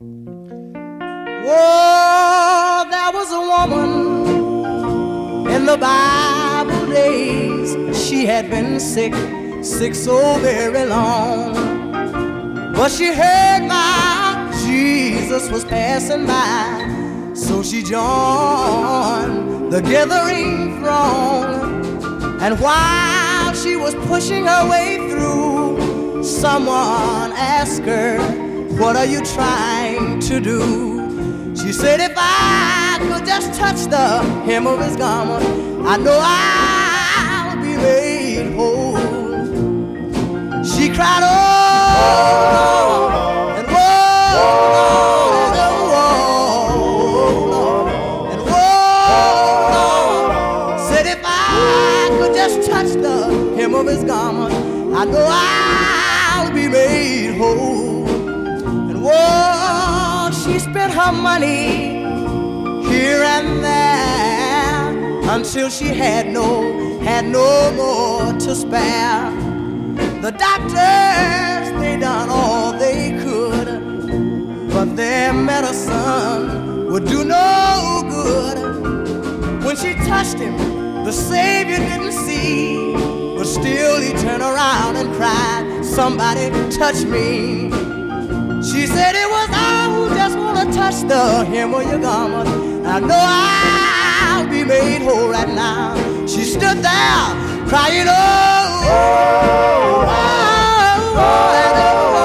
Whoa, there was a woman in the Bible days. She had been sick, sick so very long. But she heard my Jesus was passing by, so she joined the gathering throng. And while she was pushing her way through, someone asked her, "What are you trying to do?" She said, "If I could just touch the hem of his garment, I know I'll be made whole." She cried, "Oh, Lord, and whoa, Lord, and whoa, Lord, and whoa, Lord." Said, "If I could just touch the hem of his garment, I know I'll be made whole." And whoa, she spent her money here and there until she had no more to spare. The doctors, they done all they could, but their medicine would do no good. When she touched him, the Savior didn't see, but still he turned around and cried, "Somebody touch me." She said, "It was I who just want to touch the hem of your garment. I know I'll be made whole right now." She stood there crying, "Oh, oh, oh, oh, and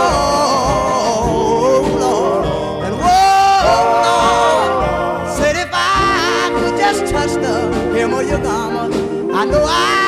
oh, Lord, and whoa, Lord." Said, "If I could just touch the hem of your garment, I know